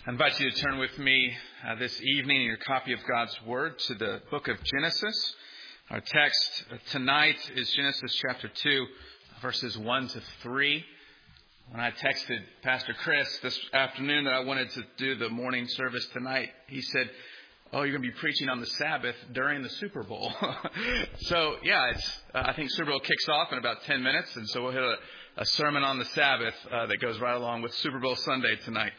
I invite you to turn with me this evening in your copy of God's Word to the book of Genesis. Our text tonight is Genesis chapter 2, verses 1 to 3. When I texted Pastor Chris this afternoon that I wanted to do the morning service tonight, he said, "Oh, you're going to be preaching on the Sabbath during the Super Bowl." So, I think Super Bowl kicks off in about 10 minutes, and so we'll hit a sermon on the Sabbath that goes right along with Super Bowl Sunday tonight.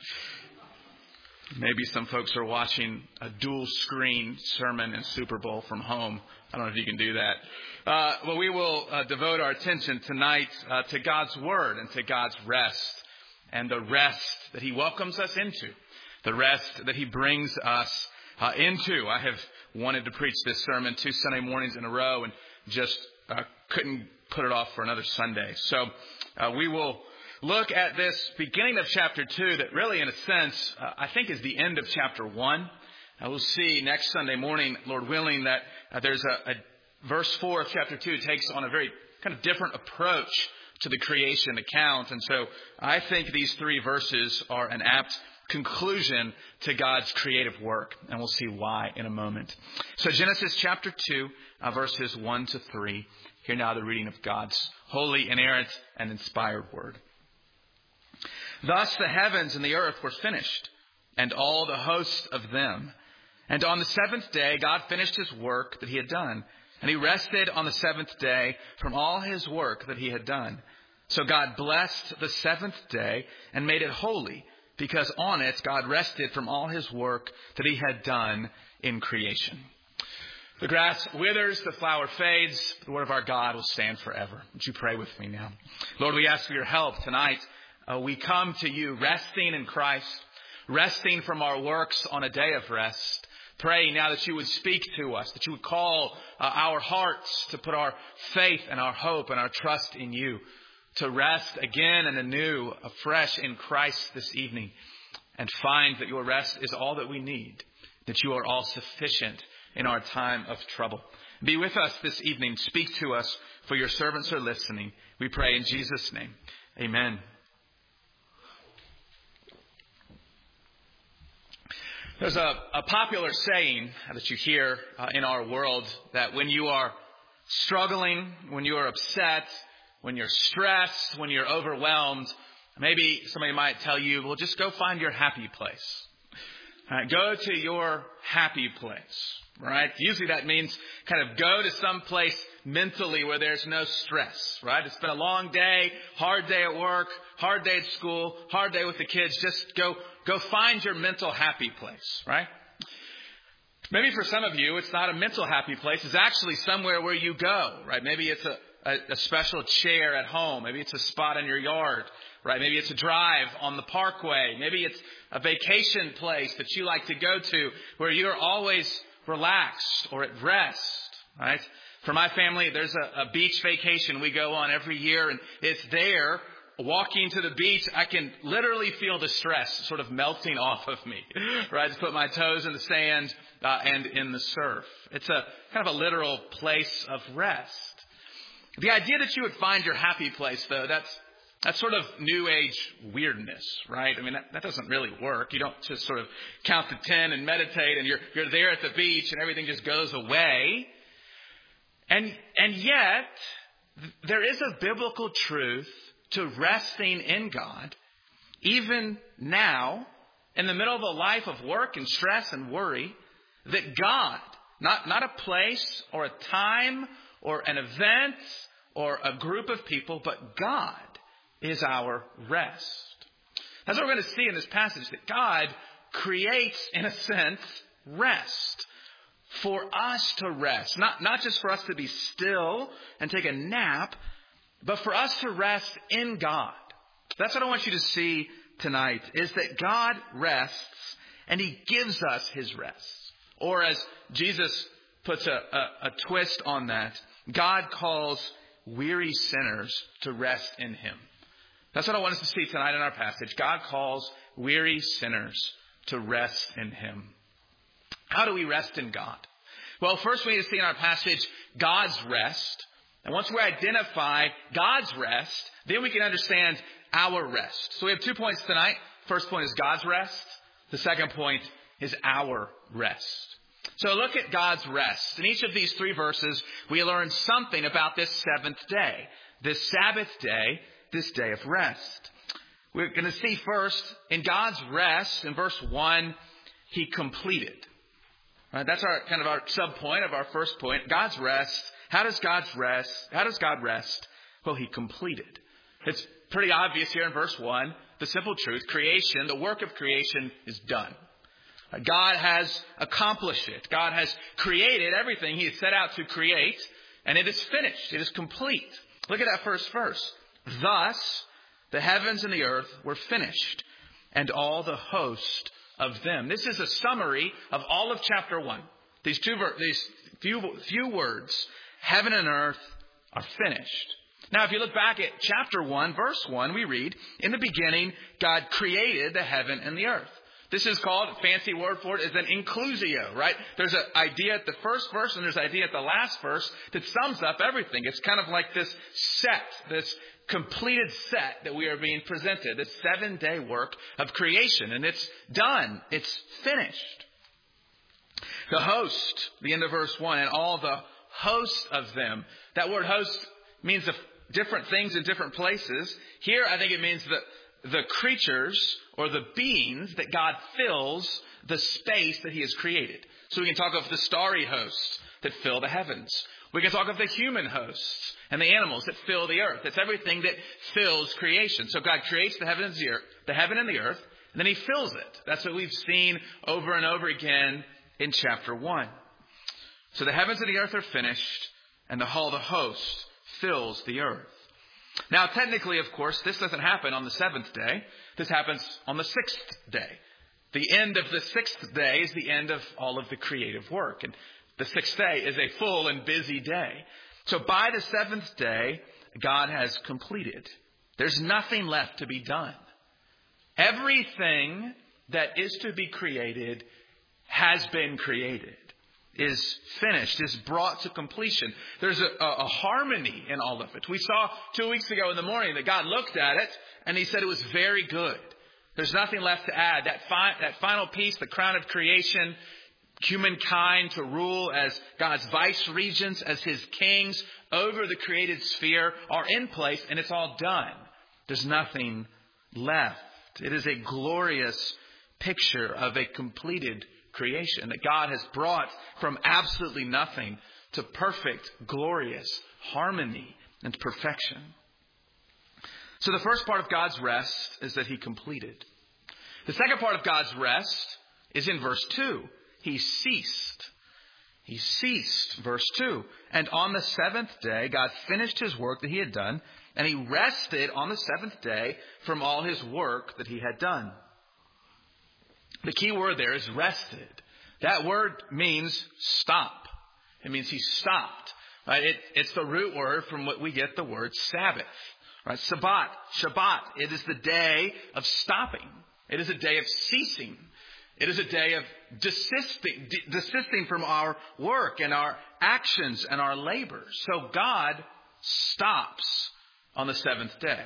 Maybe some folks are watching a dual screen sermon and Super Bowl from home. I don't know if you can do that. Well, we will devote our attention tonight to God's Word and to God's rest and the rest that He welcomes us into, the rest that He brings us into. I have wanted to preach this sermon 2 Sunday mornings in a row and just couldn't put it off for another Sunday. So we will look at this beginning of chapter 2 that really, in a sense, I think is the end of chapter 1. We'll see next Sunday morning, Lord willing, that there's a verse 4 of chapter 2 takes on a very kind of different approach to the creation account. And so I think these 3 verses are an apt conclusion to God's creative work. And we'll see why in a moment. So Genesis chapter 2, verses 1 to 3. Hear now the reading of God's holy, inerrant, and inspired word. Thus the heavens and the earth were finished, and all the host of them. And on the 7th day, God finished His work that He had done. And He rested on the 7th day from all His work that He had done. So God blessed the 7th day and made it holy, because on it God rested from all His work that He had done in creation. The grass withers, the flower fades, the word of our God will stand forever. Would you pray with me now? Lord, we ask for your help tonight. We come to you resting in Christ, resting from our works on a day of rest. Praying now that you would speak to us, that you would call our hearts to put our faith and our hope and our trust in you, to rest again and anew, afresh in Christ this evening, and find that your rest is all that we need, that you are all sufficient in our time of trouble. Be with us this evening. Speak to us, for your servants are listening. We pray in Jesus' name. Amen. There's a popular saying that you hear in our world that when you are struggling, when you are upset, when you're stressed, when you're overwhelmed, maybe somebody might tell you, well, just go find your happy place. Go to your happy place, right? Usually that means kind of go to some place mentally where there's no stress, right? It's been a long day, hard day at work, hard day at school, hard day with the kids. Just go find your mental happy place, right? Maybe for some of you, it's not a mental happy place. It's actually somewhere where you go, right? Maybe it's a special chair at home. Maybe it's a spot in your yard, right? Maybe it's a drive on the parkway. Maybe it's a vacation place that you like to go to where you're always relaxed or at rest, right? For my family, there's a beach vacation we go on every year, and it's there. Walking to the beach, I can literally feel the stress sort of melting off of me, right? To put my toes in the sand and in the surf. It's a kind of a literal place of rest. The idea that you would find your happy place, though, that's sort of new age weirdness, right? I mean, that doesn't really work. You don't just sort of count to 10 and meditate and you're there at the beach and everything just goes away. And yet, there is a biblical truth to resting in God, even now, in the middle of a life of work and stress and worry, that God, not a place or a time or an event or a group of people, but God is our rest. That's what we're going to see in this passage, that God creates, in a sense, rest. For us to rest, not just for us to be still and take a nap, but for us to rest in God. That's what I want you to see tonight, is that God rests and He gives us His rest. Or as Jesus puts a twist on that, God calls weary sinners to rest in Him. That's what I want us to see tonight in our passage. God calls weary sinners to rest in Him. How do we rest in God? Well, first we need to see in our passage God's rest. And once we identify God's rest, then we can understand our rest. So we have 2 points tonight. First point is God's rest. The second point is our rest. So look at God's rest. In each of these 3 verses, we learn something about this 7th day, this Sabbath day, this day of rest. We're going to see first, in God's rest, in verse 1, He completed. Right, that's our sub-point of our first point. God's rest. How does God rest? Well, He completed. It's pretty obvious here in verse 1, the simple truth. Creation, the work of creation is done. God has accomplished it. God has created everything He has set out to create, and it is finished. It is complete. Look at that first verse. Thus, the heavens and the earth were finished, and all the host of them. This is a summary of all of chapter 1. These few words, heaven and earth, are finished. Now, if you look back at chapter 1, verse 1, we read, in the beginning, God created the heaven and the earth. This is called, a fancy word for it, is an inclusio, right? There's an idea at the first verse and there's an idea at the last verse that sums up everything. It's kind of like this set, this completed set that we are being presented, this 7-day work of creation. And it's done. It's finished. The host, the end of verse 1, and all the hosts of them. That word host means different things in different places. Here, I think it means the creatures or the beings that God fills the space that He has created. So we can talk of the starry hosts that fill the heavens. We can talk of the human hosts and the animals that fill the earth. It's everything that fills creation. So God creates the heaven and the earth, and then He fills it. That's what we've seen over and over again in chapter 1. So the heavens and the earth are finished, and all the host fills the earth. Now, technically, of course, this doesn't happen on the 7th day. This happens on the 6th day. The end of the 6th day is the end of all of the creative work. And the 6th day is a full and busy day. So by the 7th day, God has completed. There's nothing left to be done. Everything that is to be created has been created, is finished, is brought to completion. There's a harmony in all of it. We saw 2 weeks ago in the morning that God looked at it and He said it was very good. There's nothing left to add. That final piece, the crown of creation, humankind to rule as God's vice regents, as His kings over the created sphere, are in place, and it's all done. There's nothing left. It is a glorious picture of a completed creation that God has brought from absolutely nothing to perfect, glorious harmony and perfection. So the first part of God's rest is that He completed. The second part of God's rest is in verse 2. He ceased. He ceased, verse 2. And on the 7th day, God finished His work that He had done, and He rested on the 7th day from all His work that He had done. The key word there is rested. That word means stop. It means He stopped. Right? It's the root word from what we get the word Sabbath. Right? Shabbat. It is the day of stopping. It is a day of ceasing. It is a day of desisting from our work and our actions and our labors. So God stops on the 7th day.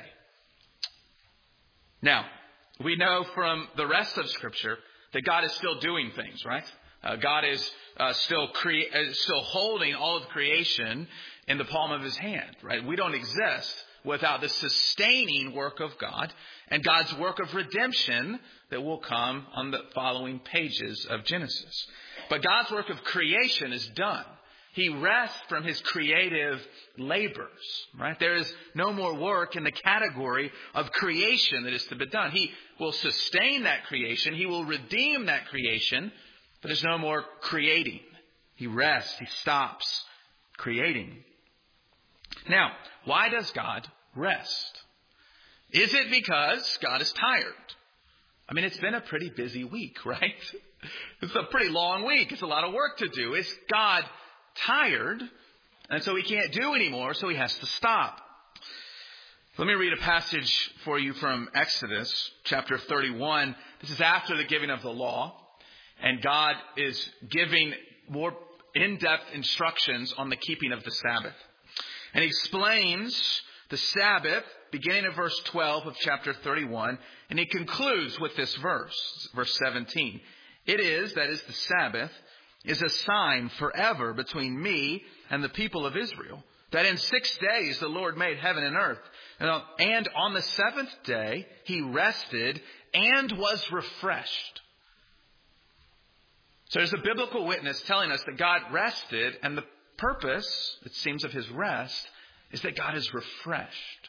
Now, we know from the rest of Scripture that God is still doing things, right? God is still holding all of creation in the palm of His hand, right? We don't exist without the sustaining work of God and God's work of redemption that will come on the following pages of Genesis. But God's work of creation is done. He rests from His creative labors, right? There is no more work in the category of creation that is to be done. He will sustain that creation. He will redeem that creation, but there's no more creating. He rests. He stops creating. Now, why does God rest? Is it because God is tired? I mean, it's been a pretty busy week, right? It's a pretty long week. It's a lot of work to do. Is God tired, and so He can't do anymore, so He has to stop? Let me read a passage for you from Exodus chapter 31. This is after the giving of the law, and God is giving more in-depth instructions on the keeping of the Sabbath. And He explains the Sabbath beginning of verse 12 of chapter 31, and he concludes with this verse, verse 17. It is, that is the Sabbath, is a sign forever between me and the people of Israel, that in 6 days the Lord made heaven and earth. And on the seventh day he rested and was refreshed. So there's a biblical witness telling us that God rested, and the purpose, it seems, of his rest is that God is refreshed.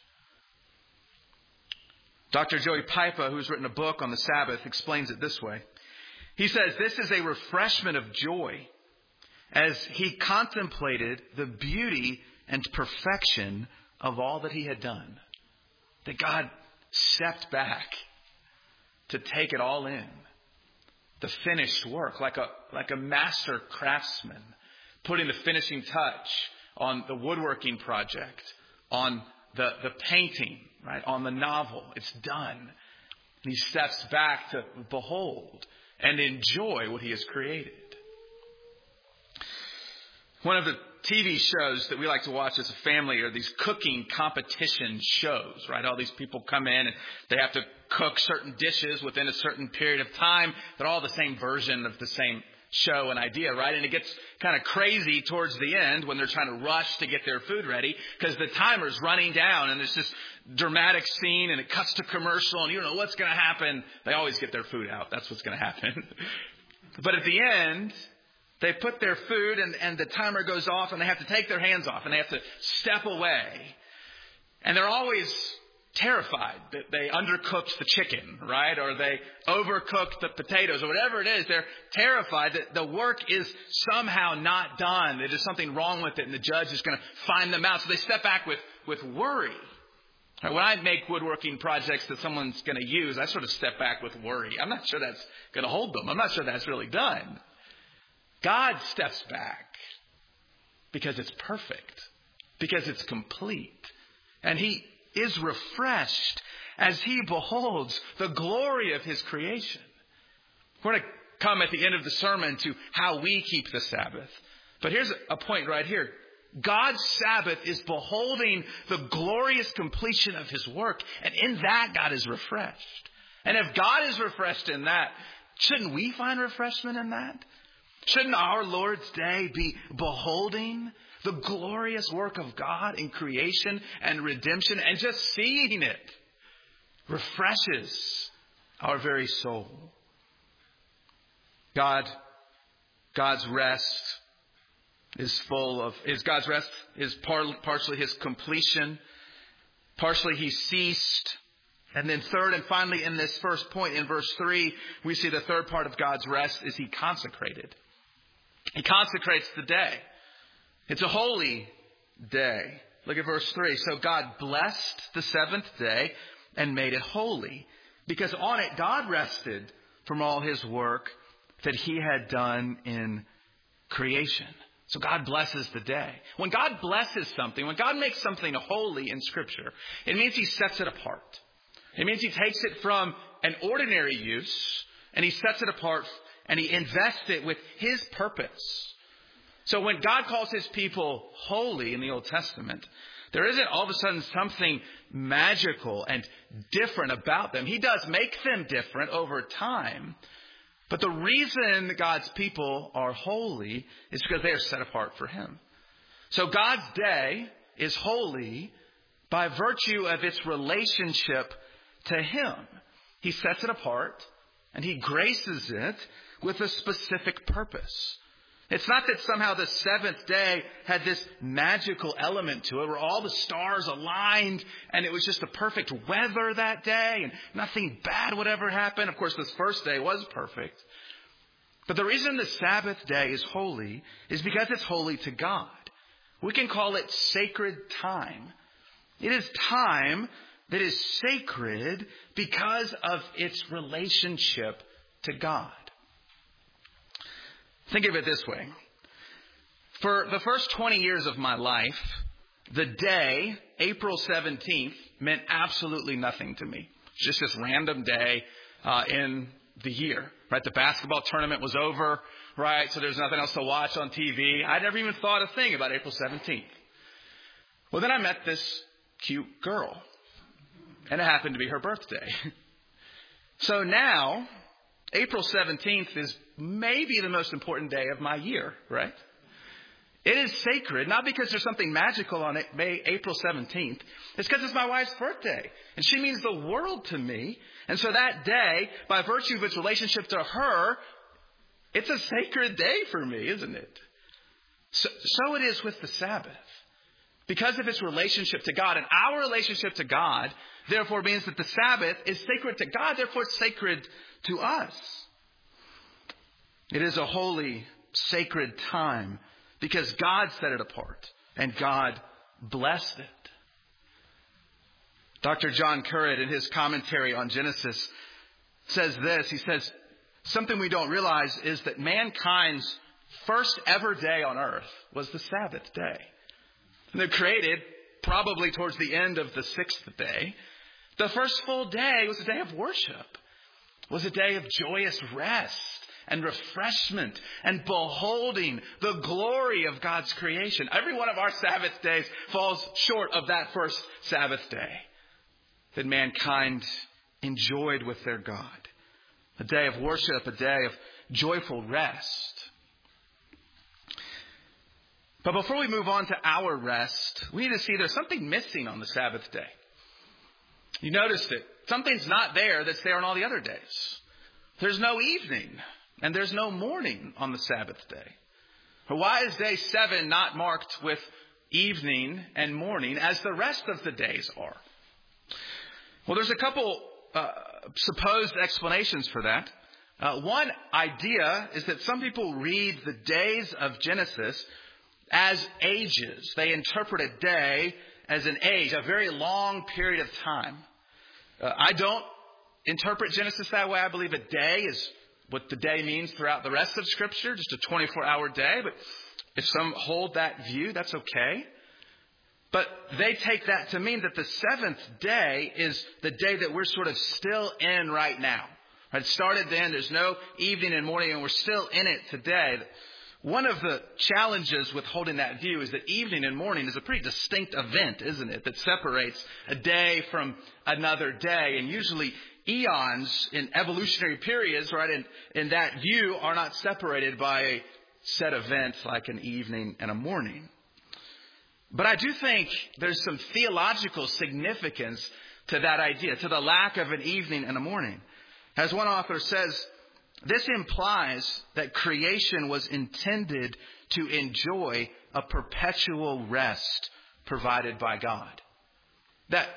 Dr. Joey Pipa, who's written a book on the Sabbath, explains it this way. He says, this is a refreshment of joy as he contemplated the beauty and perfection of all that he had done. That God stepped back to take it all in. The finished work, like a master craftsman, putting the finishing touch on the woodworking project, on the painting, right, on the novel. It's done. And he steps back to behold and enjoy what he has created. One of the TV shows that we like to watch as a family are these cooking competition shows, right? All these people come in and they have to cook certain dishes within a certain period of time. They're all the same version of the same show and idea, right? And it gets kind of crazy towards the end when they're trying to rush to get their food ready because the timer's running down and there's this dramatic scene and it cuts to commercial and you don't know what's going to happen. They always get their food out. That's what's going to happen. But at the end, they put their food and the timer goes off and they have to take their hands off and they have to step away. And they're always terrified that they undercooked the chicken, right? Or they overcooked the potatoes or whatever it is. They're terrified that the work is somehow not done. That there's something wrong with it and the judge is going to find them out. So they step back with worry. When I make woodworking projects that someone's going to use, I sort of step back with worry. I'm not sure that's going to hold them. I'm not sure that's really done. God steps back because it's perfect, because it's complete. And he is refreshed as he beholds the glory of his creation. We're going to come at the end of the sermon to how we keep the Sabbath. But here's a point right here. God's Sabbath is beholding the glorious completion of his work. And in that, God is refreshed. And if God is refreshed in that, shouldn't we find refreshment in that? Shouldn't our Lord's Day be beholding the glorious work of God in creation and redemption, and just seeing it refreshes our very soul? God's rest is partially his completion, partially he ceased. And then third and finally in this first point in verse 3, we see the third part of God's rest is he consecrated. He consecrates the day. It's a holy day. Look at verse 3. So God blessed the seventh day and made it holy, because on it God rested from all his work that he had done in creation. So God blesses the day. When God blesses something, when God makes something holy in Scripture, it means he sets it apart. It means he takes it from an ordinary use and he sets it apart and he invests it with his purpose. So when God calls his people holy in the Old Testament, there isn't all of a sudden something magical and different about them. He does make them different over time. But the reason God's people are holy is because they are set apart for him. So God's day is holy by virtue of its relationship to him. He sets it apart and he graces it with a specific purpose. It's not that somehow the seventh day had this magical element to it where all the stars aligned and it was just the perfect weather that day and nothing bad would ever happen. Of course, this first day was perfect. But the reason the Sabbath day is holy is because it's holy to God. We can call it sacred time. It is time that is sacred because of its relationship to God. Think of it this way. For the first 20 years of my life, the day, April 17th, meant absolutely nothing to me. It's just this random day in the year, right? The basketball tournament was over, right? So there's nothing else to watch on TV. I never even thought a thing about April 17th. Well, then I met this cute girl, And it happened to be her birthday. So now, April 17th is maybe the most important day of my year, right? It is sacred, not because there's something magical on it, April 17th. It's because it's my wife's birthday. And she means the world to me. And so that day, by virtue of its relationship to her, it's a sacred day for me, isn't it? So it is with the Sabbath. Because of its relationship to God, and our relationship to God, therefore means that the Sabbath is sacred to God, therefore it's sacred to us. It is a holy, sacred time because God set it apart and God blessed it. Dr. John Currid, in his commentary on Genesis, says this. He says, something we don't realize is that mankind's first ever day on earth was the Sabbath day. And they're created probably towards the end of the sixth day. The first full day was a day of worship. It was a day of joyous rest and refreshment and beholding the glory of God's creation. Every one of our Sabbath days falls short of that first Sabbath day that mankind enjoyed with their God. A day of worship, a day of joyful rest. But before we move on to our rest, we need to see there's something missing on the Sabbath day. You noticed it. Something's not there that's there on all the other days. There's no evening and there's no morning on the Sabbath day. But why is day 7 not marked with evening and morning as the rest of the days are? Well, there's a couple supposed explanations for that. One idea is that some people read the days of Genesis as ages. They interpret a day as an age, a very long period of time. I don't interpret Genesis that way. I believe a day is what the day means throughout the rest of Scripture, just a 24-hour day. But if some hold that view, that's okay. But they take that to mean that the seventh day is the day that we're sort of still in right now. It started then, there's no evening and morning, and we're still in it today. One of the challenges with holding that view is that evening and morning is a pretty distinct event, isn't it? That separates a day from another day. And usually eons in evolutionary periods, right, in that view are not separated by a set event like an evening and a morning. But I do think there's some theological significance to that idea, to the lack of an evening and a morning. As one author says, this implies that creation was intended to enjoy a perpetual rest provided by God. That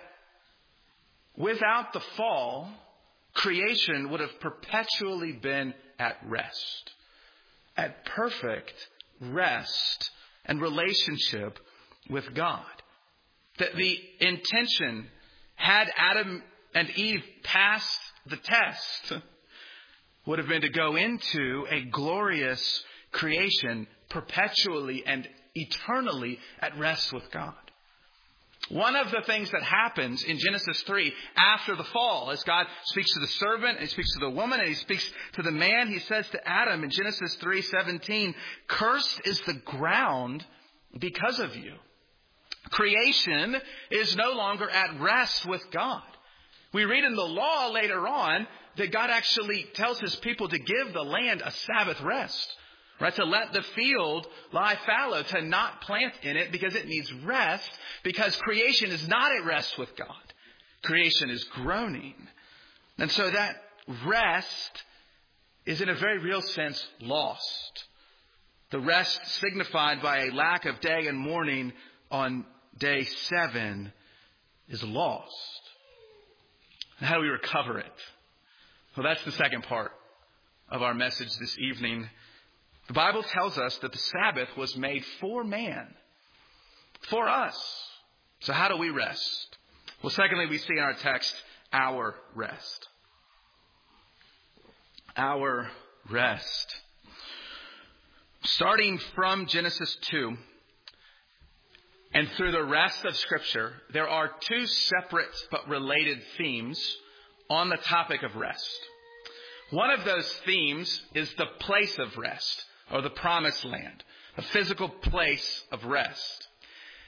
without the fall, creation would have perpetually been at rest, at perfect rest and relationship with God. That the intention, had Adam and Eve passed the test, would have been to go into a glorious creation perpetually and eternally at rest with God. One of the things that happens in Genesis 3 after the fall, as God speaks to the servant, and He speaks to the woman, and He speaks to the man, He says to Adam in Genesis 3:17, "Cursed is the ground because of you." Creation is no longer at rest with God. We read in the law later on that God actually tells His people to give the land a Sabbath rest, right? To let the field lie fallow, to not plant in it because it needs rest, because creation is not at rest with God. Creation is groaning. And so that rest is in a very real sense lost. The rest signified by a lack of day and morning on day 7 is lost. And how do we recover it? Well, that's the second part of our message this evening. The Bible tells us that the Sabbath was made for man, for us. So how do we rest? Well, secondly, we see in our text our rest. Our rest. Starting from Genesis 2 and through the rest of Scripture, there are two separate but related themes on the topic of rest. One of those themes is the place of rest, or the promised land, a physical place of rest.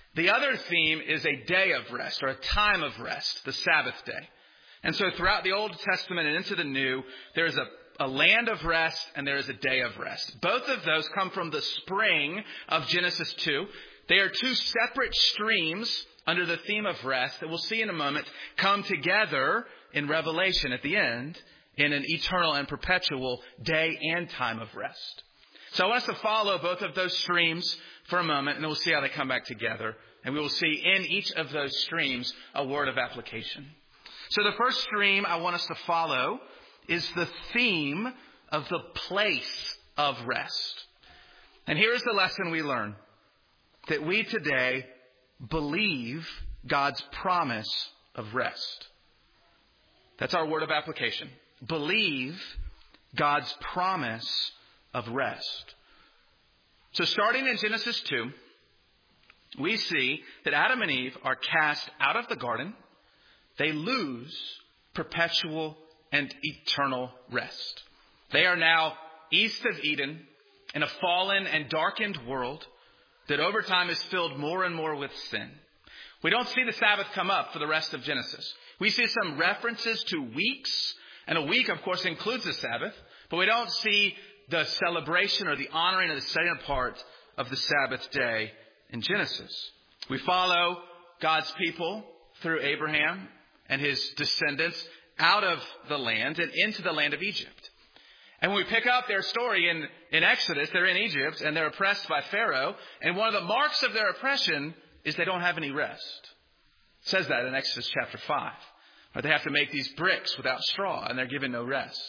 The other theme is a day of rest, or a time of rest, the Sabbath day. And so throughout the Old Testament and into the New, there is a land of rest and there is a day of rest. Both of those come from the spring of Genesis 2. They are two separate streams under the theme of rest that we'll see in a moment come together in Revelation at the end in an eternal and perpetual day and time of rest. So I want us to follow both of those streams for a moment, and then we'll see how they come back together. And we will see in each of those streams a word of application. So the first stream I want us to follow is the theme of the place of rest. And here's the lesson we learn. That we today believe God's promise of rest. That's our word of application. Believe God's promise of rest. So starting in Genesis 2, we see that Adam and Eve are cast out of the garden. They lose perpetual and eternal rest. They are now east of Eden in a fallen and darkened world that over time is filled more and more with sin. We don't see the Sabbath come up for the rest of Genesis. We see some references to weeks, and a week, of course, includes the Sabbath, but we don't see the celebration or the honoring or the setting apart of the Sabbath day in Genesis. We follow God's people through Abraham and his descendants out of the land and into the land of Egypt. And when we pick up their story in Exodus, they're in Egypt and they're oppressed by Pharaoh. And one of the marks of their oppression is they don't have any rest. It says that in Exodus chapter 5. Or they have to make these bricks without straw and they're given no rest.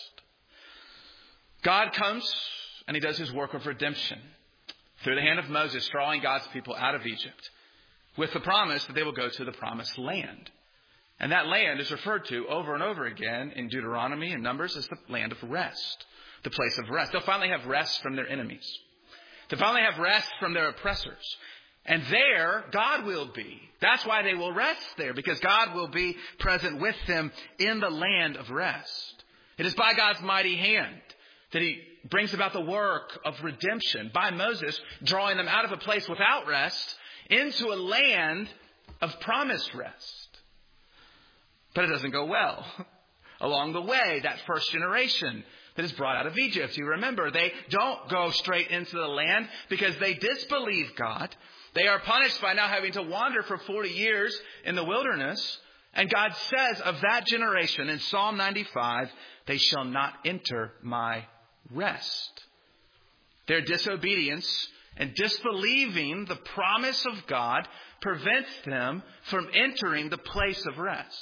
God comes and he does his work of redemption through the hand of Moses, drawing God's people out of Egypt with the promise that they will go to the promised land. And that land is referred to over and over again in Deuteronomy and Numbers as the land of rest, the place of rest. They'll finally have rest from their enemies. They'll finally have rest from their oppressors. And there, God will be. That's why they will rest there, because God will be present with them in the land of rest. It is by God's mighty hand that he brings about the work of redemption by Moses, drawing them out of a place without rest into a land of promised rest. But it doesn't go well. Along the way, that first generation that is brought out of Egypt, you remember, they don't go straight into the land because they disbelieve God. They are punished by now having to wander for 40 years in the wilderness. And God says of that generation in Psalm 95, they shall not enter my rest. Their disobedience and disbelieving the promise of God prevents them from entering the place of rest.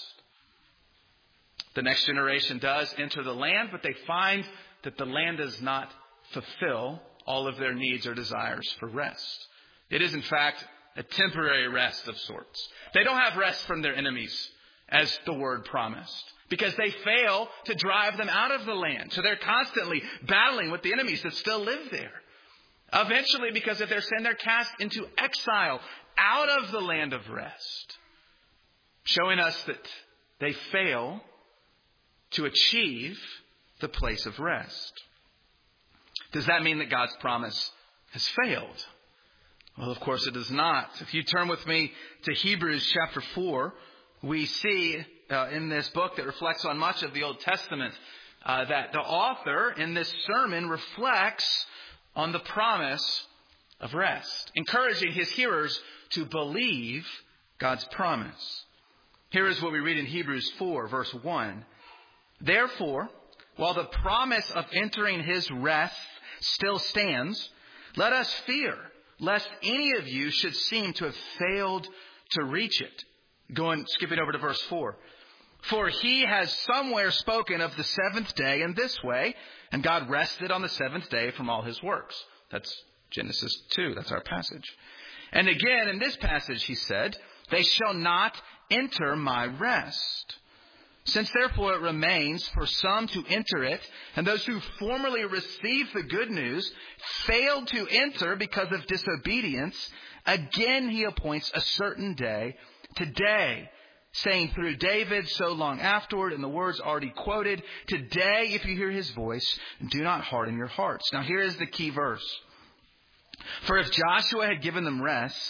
The next generation does enter the land, but they find that the land does not fulfill all of their needs or desires for rest. It is, in fact, a temporary rest of sorts. They don't have rest from their enemies, as the word promised, because they fail to drive them out of the land. So they're constantly battling with the enemies that still live there. Eventually, because of their sin, they're cast into exile out of the land of rest, showing us that they fail to achieve the place of rest. Does that mean that God's promise has failed? Well, of course it does not. If you turn with me to Hebrews chapter 4, we see in this book that reflects on much of the Old Testament that the author in this sermon reflects on the promise of rest, encouraging his hearers to believe God's promise. Here is what we read in Hebrews 4, verse 1. Therefore, while the promise of entering his rest still stands, let us fear, lest any of you should seem to have failed to reach it. Skipping over to verse 4. For he has somewhere spoken of the seventh day in this way, and God rested on the seventh day from all his works. That's Genesis 2. That's our passage. And again, in this passage, he said, they shall not enter my rest. Since therefore it remains for some to enter it, and those who formerly received the good news failed to enter because of disobedience, again he appoints a certain day, today, saying through David so long afterward, in the words already quoted, today if you hear his voice, do not harden your hearts. Now here is the key verse. For if Joshua had given them rest,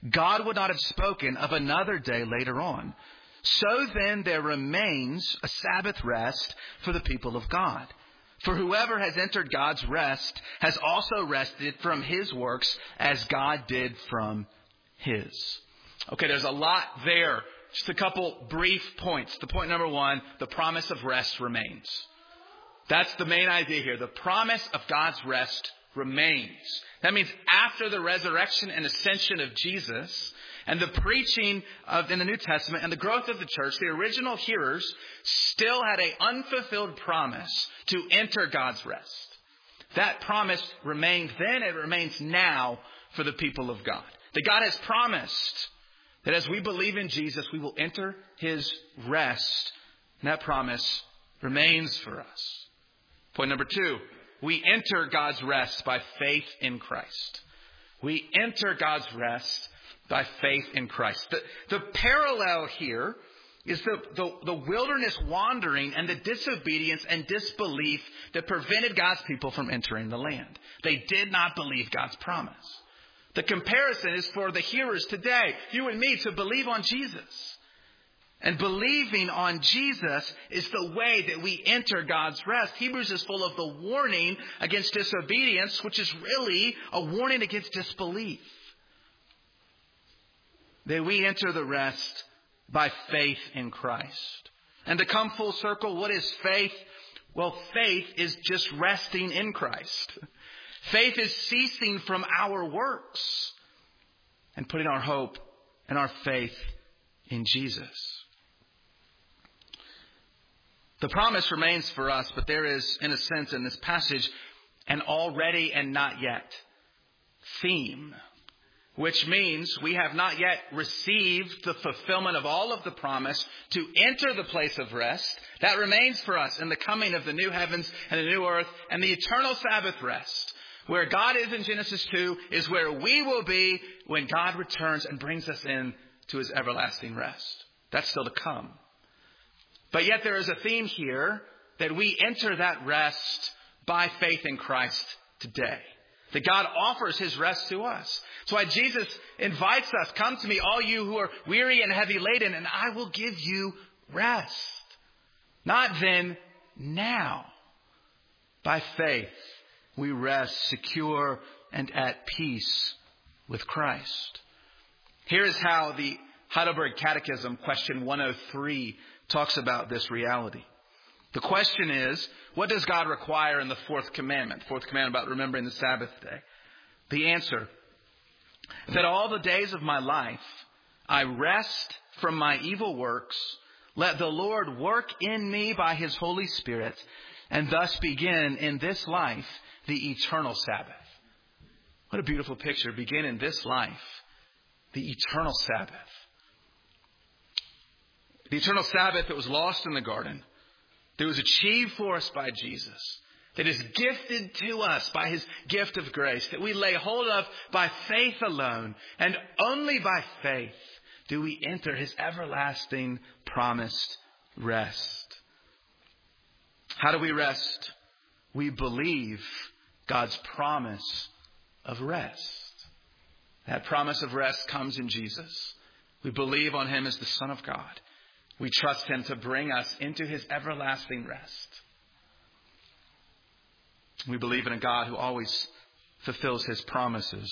God would not have spoken of another day later on. So then there remains a Sabbath rest for the people of God. For whoever has entered God's rest has also rested from his works as God did from his. Okay, there's a lot there. Just a couple brief points. The point number one, the promise of rest remains. That's the main idea here. The promise of God's rest remains. That means after the resurrection and ascension of Jesus and the preaching in the New Testament and the growth of the church, the original hearers still had an unfulfilled promise to enter God's rest. That promise remained then, it remains now for the people of God. That God has promised that as we believe in Jesus, we will enter his rest. And that promise remains for us. Point number two, we enter God's rest by faith in Christ. We enter God's rest by faith in Christ. The parallel here is the wilderness wandering and the disobedience and disbelief that prevented God's people from entering the land. They did not believe God's promise. The comparison is for the hearers today, you and me, to believe on Jesus. And believing on Jesus is the way that we enter God's rest. Hebrews is full of the warning against disobedience, which is really a warning against disbelief. That we enter the rest by faith in Christ. And to come full circle, what is faith? Well, faith is just resting in Christ. Faith is ceasing from our works and putting our hope and our faith in Jesus. The promise remains for us, but there is, in a sense, in this passage, an already and not yet theme, which means we have not yet received the fulfillment of all of the promise to enter the place of rest. That remains for us in the coming of the new heavens and the new earth and the eternal Sabbath rest. Where God is in Genesis 2 is where we will be when God returns and brings us in to his everlasting rest. That's still to come. But yet there is a theme here that we enter that rest by faith in Christ today. That God offers his rest to us. That's why Jesus invites us, come to me, all you who are weary and heavy laden, and I will give you rest. Not then, now. By faith, we rest secure and at peace with Christ. Here is how the Heidelberg Catechism, question 103, talks about this reality. The question is, what does God require in the fourth commandment? Fourth commandment about remembering the Sabbath day. The answer, that all the days of my life I rest from my evil works. Let the Lord work in me by his Holy Spirit, and thus begin in this life the eternal Sabbath. What a beautiful picture. Begin in this life the eternal Sabbath. The eternal Sabbath that was lost in the garden, that was achieved for us by Jesus, that is gifted to us by his gift of grace, that we lay hold of by faith alone, and only by faith do we enter his everlasting promised rest. How do we rest? We believe God's promise of rest. That promise of rest comes in Jesus. We believe on him as the Son of God. We trust him to bring us into his everlasting rest. We believe in a God who always fulfills his promises.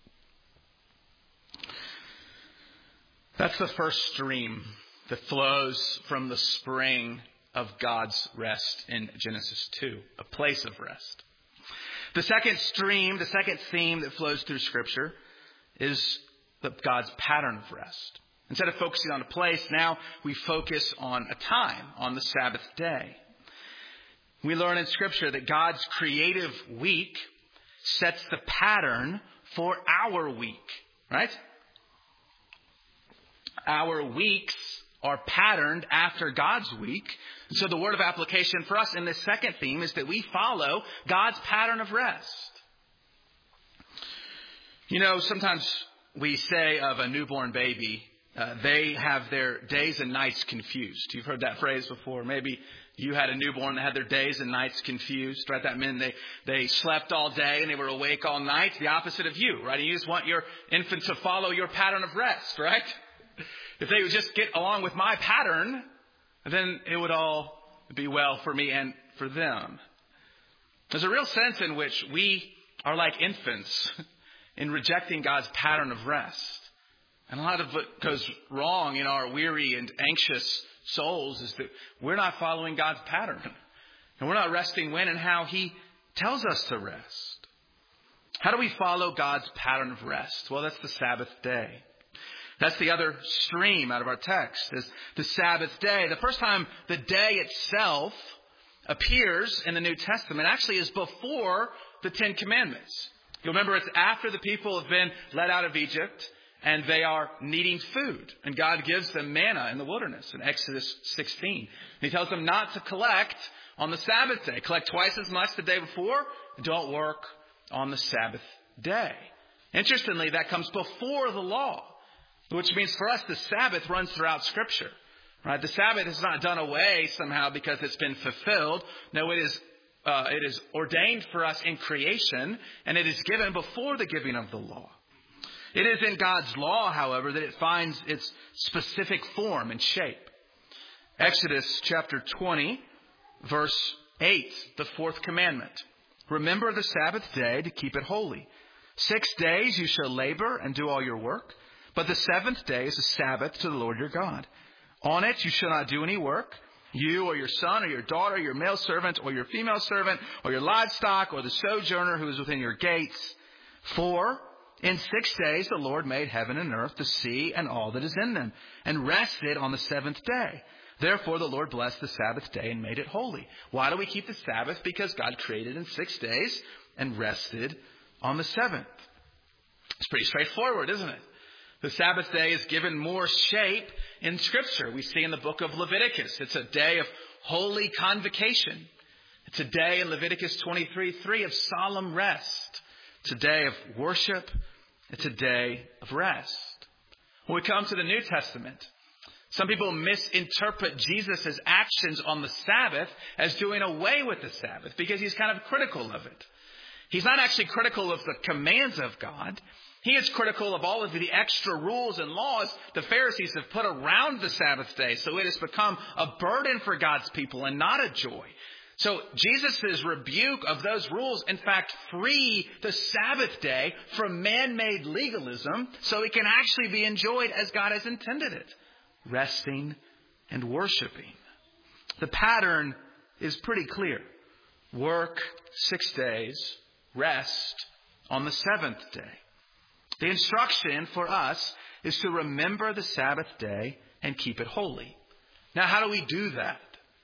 That's the first stream that flows from the spring of God's rest in Genesis 2, a place of rest. The second stream, the second theme that flows through Scripture is God's pattern of rest. Instead of focusing on a place, now we focus on a time, on the Sabbath day. We learn in Scripture that God's creative week sets the pattern for our week, right? Our weeks are patterned after God's week. So the word of application for us in this second theme is that we follow God's pattern of rest. You know, sometimes we say of a newborn baby, they have their days and nights confused. You've heard that phrase before. Maybe you had a newborn that had their days and nights confused, right? That meant they slept all day and they were awake all night. The opposite of you, right? You just want your infant to follow your pattern of rest, right? If they would just get along with my pattern, then it would all be well for me and for them. There's a real sense in which we are like infants in rejecting God's pattern of rest. And a lot of what goes wrong in our weary and anxious souls is that we're not following God's pattern. And we're not resting when and how He tells us to rest. How do we follow God's pattern of rest? Well, that's the Sabbath day. That's the other stream out of our text, is the Sabbath day. The first time the day itself appears in the New Testament actually is before the Ten Commandments. You'll remember it's after the people have been led out of Egypt and they are needing food. And God gives them manna in the wilderness in Exodus 16. And He tells them not to collect on the Sabbath day. Collect twice as much the day before. And don't work on the Sabbath day. Interestingly, that comes before the law, which means for us the Sabbath runs throughout Scripture. Right? The Sabbath is not done away somehow because it's been fulfilled. No, it is ordained for us in creation, and it is given before the giving of the law. It is in God's law, however, that it finds its specific form and shape. Exodus chapter 20, verse 8, the fourth commandment. Remember the Sabbath day to keep it holy. 6 days you shall labor and do all your work, but the seventh day is a Sabbath to the Lord your God. On it you shall not do any work, you or your son or your daughter, your male servant or your female servant, or your livestock or the sojourner who is within your gates. For in 6 days the Lord made heaven and earth, the sea, and all that is in them, and rested on the seventh day. Therefore the Lord blessed the Sabbath day and made it holy. Why do we keep the Sabbath? Because God created in 6 days and rested on the seventh. It's pretty straightforward, isn't it? The Sabbath day is given more shape in Scripture. We see in the book of Leviticus. It's a day of holy convocation. It's a day in Leviticus 23:3 of solemn rest. It's a day of worship. It's a day of rest. When we come to the New Testament, some people misinterpret Jesus' actions on the Sabbath as doing away with the Sabbath because he's kind of critical of it. He's not actually critical of the commands of God. He is critical of all of the extra rules and laws the Pharisees have put around the Sabbath day. So it has become a burden for God's people and not a joy. So Jesus' rebuke of those rules, in fact, free the Sabbath day from man-made legalism so it can actually be enjoyed as God has intended it, resting and worshiping. The pattern is pretty clear. Work 6 days, rest on the seventh day. The instruction for us is to remember the Sabbath day and keep it holy. Now, how do we do that?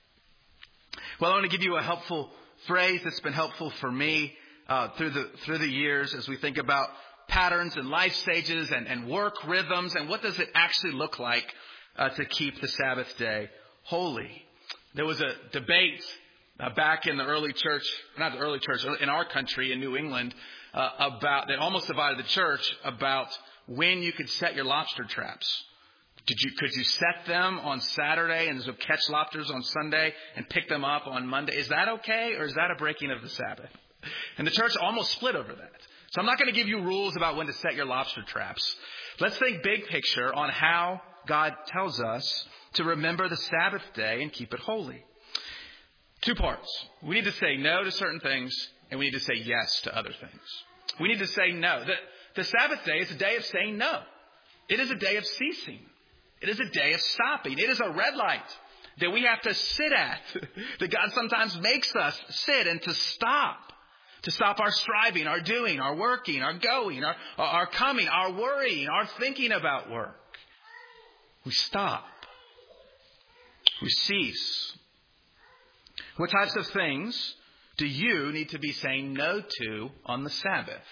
Well, I want to give you a helpful phrase that's been helpful for me through the years as we think about patterns and life stages and work rhythms and what does it actually look like to keep the Sabbath day holy. There was a debate back in the early church, not the early church, in our country in New England, about that almost divided the church about when you could set your lobster traps. Could you set them on Saturday and so catch lobsters on Sunday and pick them up on Monday? Is that okay, or is that a breaking of the Sabbath? And the church almost split over that. So I'm not going to give you rules about when to set your lobster traps. Let's think big picture on how God tells us to remember the Sabbath day and keep it holy. 2 parts. We need to say no to certain things, and we need to say yes to other things. We need to say no. The Sabbath day is a day of saying no. It is a day of ceasing. It is a day of stopping. It is a red light that we have to sit at, that God sometimes makes us sit and to stop our striving, our doing, our working, our going, our coming, our worrying, our thinking about work. We stop. We cease. What types of things do you need to be saying no to on the Sabbath?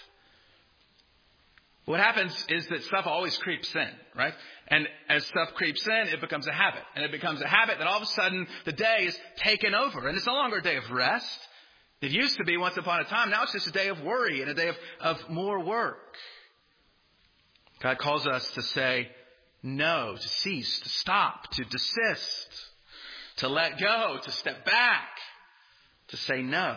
What happens is that stuff always creeps in, right? And as stuff creeps in, it becomes a habit. And it becomes a habit that all of a sudden the day is taken over. And it's no longer a day of rest. It used to be once upon a time. Now it's just a day of worry and a day of more work. God calls us to say no, to cease, to stop, to desist. to let go, to step back, to say no.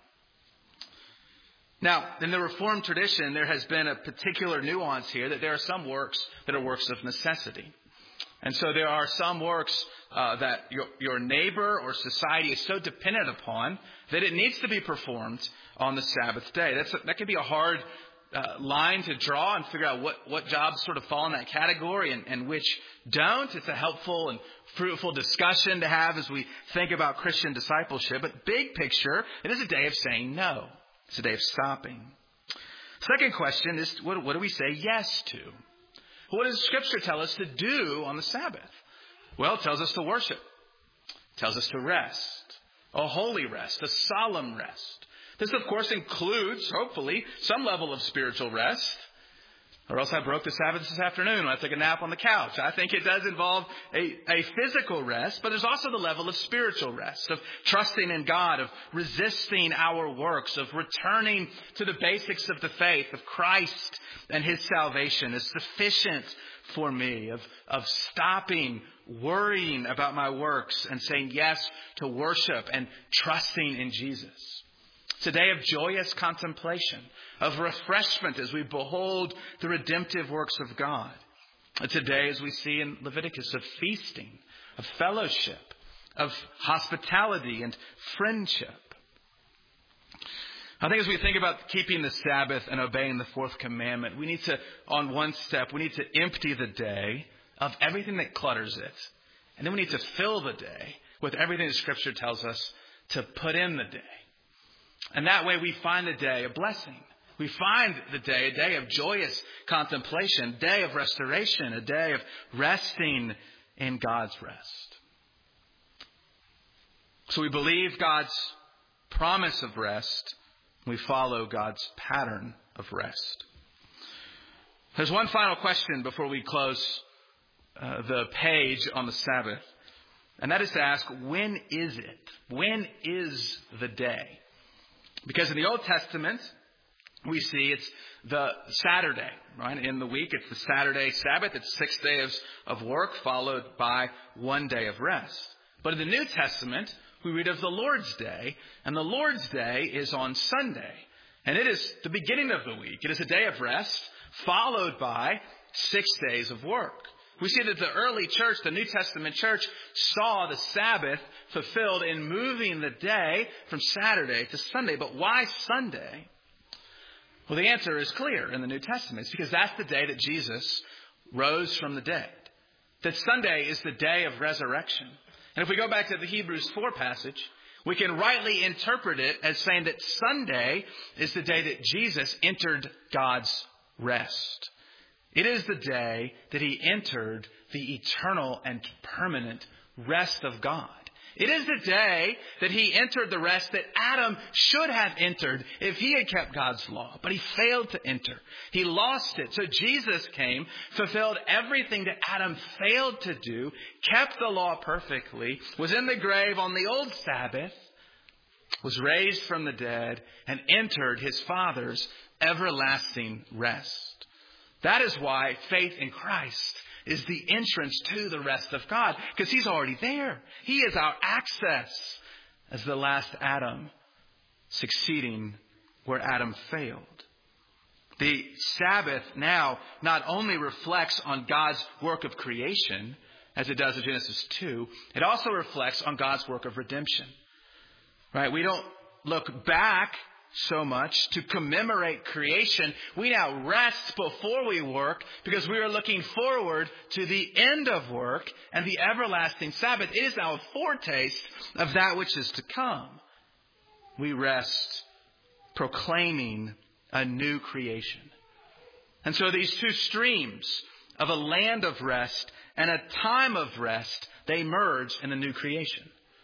Now, in the Reformed tradition, there has been a particular nuance here that there are some works that are works of necessity. And so there are some works that your neighbor or society is so dependent upon that it needs to be performed on the Sabbath day. That can be a hard line to draw and figure out what jobs sort of fall in that category and which don't. It's a helpful and fruitful discussion to have as we think about Christian discipleship. But big picture, it is a day of saying no. It's a day of stopping. Second question is, what do we say yes to? What does Scripture tell us to do on the Sabbath? Well, it tells us to worship. It tells us to rest. A holy rest, a solemn rest. This, of course, includes, hopefully, some level of spiritual rest. Or else I broke the Sabbath this afternoon when I took a nap on the couch. I think it does involve a physical rest, but there's also the level of spiritual rest, of trusting in God, of resisting our works, of returning to the basics of the faith, of Christ and His salvation is sufficient for me, of stopping worrying about my works and saying yes to worship and trusting in Jesus. It's a day of joyous contemplation, of refreshment as we behold the redemptive works of God. It's a day, as we see in Leviticus, of feasting, of fellowship, of hospitality and friendship. I think as we think about keeping the Sabbath and obeying the fourth commandment, we need to, on one step, we need to empty the day of everything that clutters it. And then we need to fill the day with everything that Scripture tells us to put in the day. And that way we find the day a blessing. We find the day a day of joyous contemplation, a day of restoration, a day of resting in God's rest. So we believe God's promise of rest. We follow God's pattern of rest. There's one final question before we close the page on the Sabbath. And that is to ask, when is it? When is the day? Because in the Old Testament, we see it's the Saturday, right? In the week, it's the Saturday Sabbath. It's 6 days of work followed by 1 day of rest. But in the New Testament, we read of the Lord's Day, and the Lord's Day is on Sunday. And it is the beginning of the week. It is a day of rest followed by 6 days of work. We see that the early church, the New Testament church, saw the Sabbath fulfilled in moving the day from Saturday to Sunday. But why Sunday? Well, the answer is clear in the New Testament. It's because that's the day that Jesus rose from the dead. That Sunday is the day of resurrection. And if we go back to the Hebrews 4 passage, we can rightly interpret it as saying that Sunday is the day that Jesus entered God's rest. It is the day that He entered the eternal and permanent rest of God. It is the day that He entered the rest that Adam should have entered if he had kept God's law. But he failed to enter. He lost it. So Jesus came, fulfilled everything that Adam failed to do, kept the law perfectly, was in the grave on the old Sabbath, was raised from the dead, and entered His Father's everlasting rest. That is why faith in Christ is the entrance to the rest of God, because He's already there. He is our access as the last Adam, succeeding where Adam failed. The Sabbath now not only reflects on God's work of creation, as it does in Genesis 2, it also reflects on God's work of redemption. Right? We don't look back so much to commemorate creation. We now rest before we work because we are looking forward to the end of work and the everlasting Sabbath. It is now a foretaste of that which is to come. We rest proclaiming a new creation. And so these two streams of a land of rest and a time of rest, they merge in the new creation.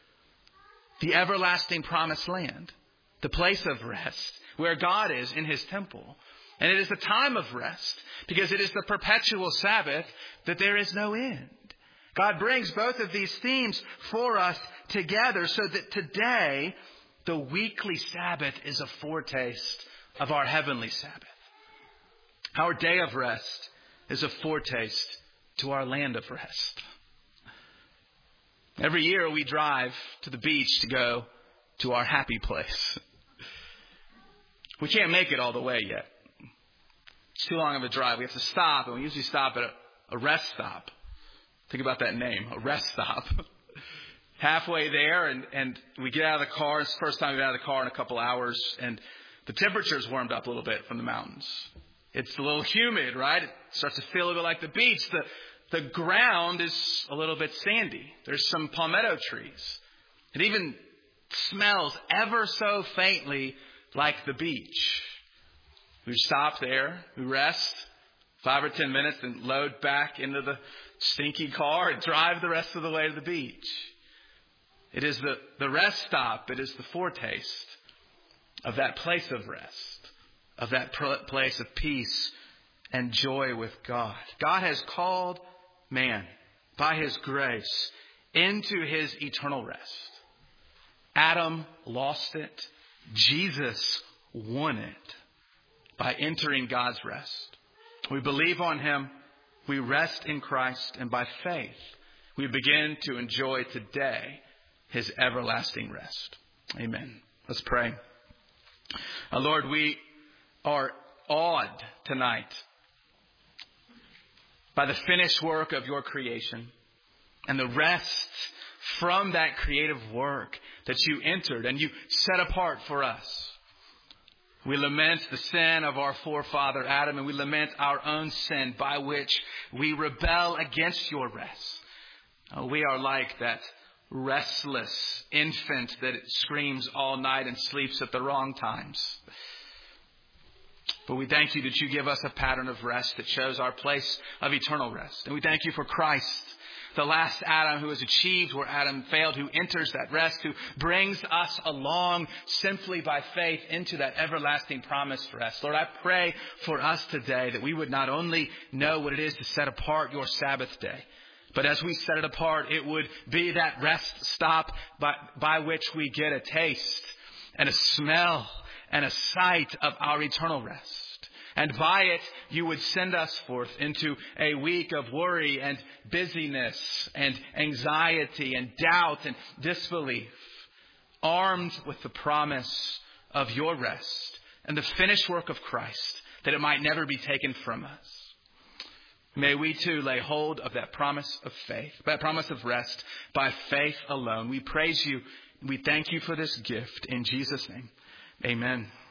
The everlasting promised land, the place of rest, where God is in His temple. And it is the time of rest, because it is the perpetual Sabbath that there is no end. God brings both of these themes for us together so that today, the weekly Sabbath is a foretaste of our heavenly Sabbath. Our day of rest is a foretaste to our land of rest. Every year we drive to the beach to go to our happy place. We can't make it all the way yet. It's too long of a drive. We have to stop, and we usually stop at a rest stop. Think about that name, a rest stop. Halfway there, and we get out of the car. It's the first time we get out of the car in a couple hours, and the temperature's warmed up a little bit from the mountains. It's a little humid, right? It starts to feel a little bit like the beach. The ground is a little bit sandy. There's some palmetto trees. It even smells ever so faintly like the beach. We stop there, we rest 5 or 10 minutes, and load back into the stinky car and drive the rest of the way to the beach. It is the rest stop. It is the foretaste of that place of rest, of that place of peace and joy with God. God has called man by his grace into his eternal rest. Adam lost it. Jesus won it by entering God's rest. We believe on him. We rest in Christ, and by faith, we begin to enjoy today his everlasting rest. Amen. Let's pray. Lord, we are awed tonight by the finished work of your creation and the rest from that creative work that you entered and you set apart for us. We lament the sin of our forefather Adam, and we lament our own sin by which we rebel against your rest. We are like that restless infant that screams all night and sleeps at the wrong times. But we thank you that you give us a pattern of rest that shows our place of eternal rest. And we thank you for Christ, the last Adam who has achieved where Adam failed, who enters that rest, who brings us along simply by faith into that everlasting promised rest. Lord, I pray for us today that we would not only know what it is to set apart your Sabbath day, but as we set it apart, it would be that rest stop by which we get a taste and a smell and a sight of our eternal rest. And by it, you would send us forth into a week of worry and busyness and anxiety and doubt and disbelief, armed with the promise of your rest and the finished work of Christ, that it might never be taken from us. May we too lay hold of that promise of faith, that promise of rest by faith alone. We praise you. We thank you for this gift in Jesus' name. Amen.